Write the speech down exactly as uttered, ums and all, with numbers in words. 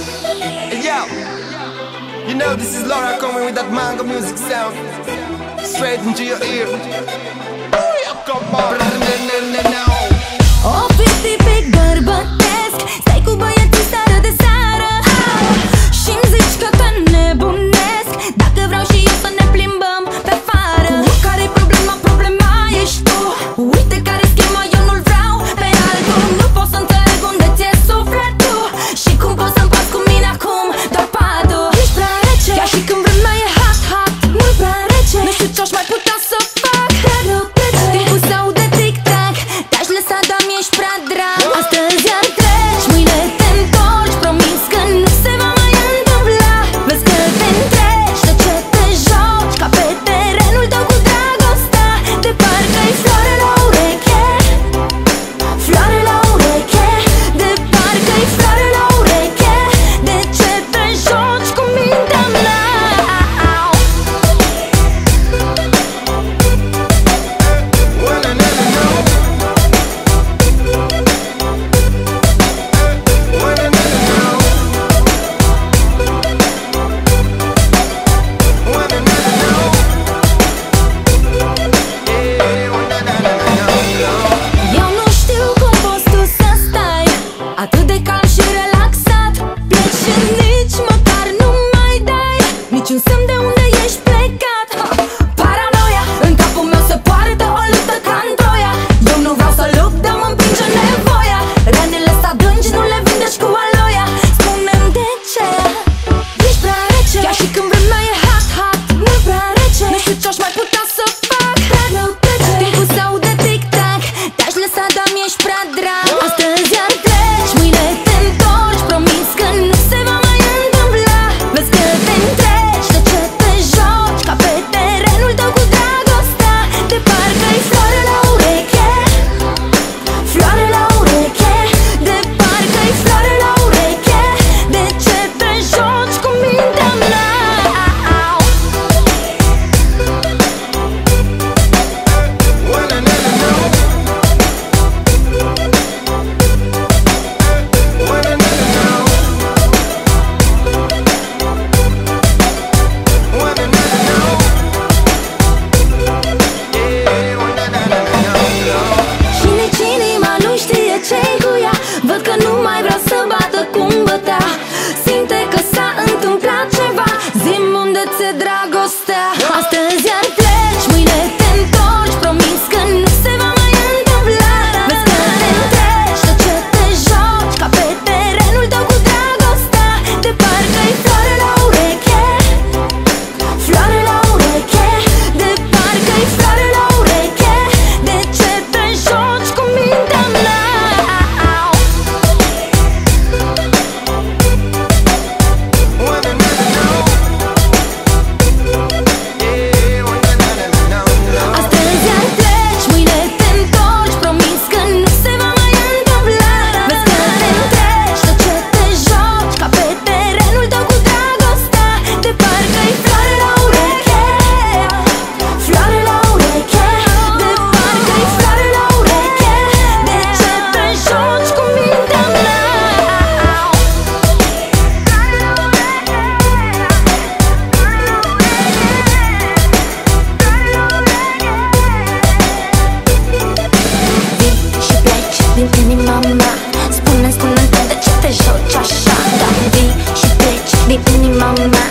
Yo, you know this is Laura coming with that mango music sound straight into your ear. Oh, yeah, come on. O fi tipic bărbătesc, stai cu băieții seară de seară și-mi zici că te nebunesc dacă vreau și eu să ne plimbăm pe afară. Care-i problema? Problema ești tu. Uite care schema, eu nu-l vreau pe altul. Nu pot să înțeleg unde ți-e sufletul și cum poți să împaci cu mine acum doar patul. Ești prea rece, chiar și când vremea e hot, hot. Nu-i prea rece, nu știu ce-aș mai putea să fac. Prea rău trece, timpul se aude tic-tac. Te-aș lăsa, dar mi-ești prea drag. Astăzi iar treci, mâine te întorci. Promis că nu se va mai întâmpla. Vezi că te întreci, de ce te joci ca pe terenul tău cu dragostea. De parcă-i floare la ureche, floare la ureche. De parcă-i floare la ureche. De ce te joci cu mintea mea? Eu nu știu cum poți tu să stai atât de calm și relaxat. Pleci și nici măcar nu mai dai niciun semn de unde ești plecat. Ha! Paranoia în capul meu se poartă o luptă ca în Troia. Eu nu vreau să lupt, dar mă împinge nevoia. Ranele s-adânci, nu le vindeci cu aloia. Spune-mi de ce ești prea rece, chiar și când vremea e hot, hot. Nu prea rece, nu știu ce-aș mai putea să fac. Prea rău trece, timpul se aude tic-tac. Te-aș lăsa, dar mi-ești prea drag. Astăzi iar treci, mâine te întorci. Promis că nu se va mai întâmpla. Vezi că te întreci, de ce te joci ca pe terenul tău cu dragostea. De parcă-i floare la ureche, floare la ureche. De parcă-i floare la ureche. De ce te joci cu mintea mea? Și nici inima nu știe ce-i cu ea. Văd că nu mai vrea să bată cum bătea. Simte că s-a întâmplat ceva. Zi-mi unde ți-e dragostea. Astăzi iar pleci, mâine te întorci. Promis că nu se va mai întâmpla. Vezi că te întreci, de ce te joci ca pe terenul tău cu dragostea. De parcă-i floare la ureche, floare la ureche. De parcă-i floare la ureche. De ce te joci cu mintea mea? Astăzi iar pleci, mâine te întorci. Promis că nu se va mai întâmpla. Vezi că te întreci, de ce te joci ca pe terenul tău cu dragostea. De parcă-i floare la ureche, floare la ureche. De parcă-i floare la ureche. De ce te joci cu mintea mea? Vii și pleci din inima mea. Spune, spune-mi de ce te joci așa. Da, vii și pleci din inima mea.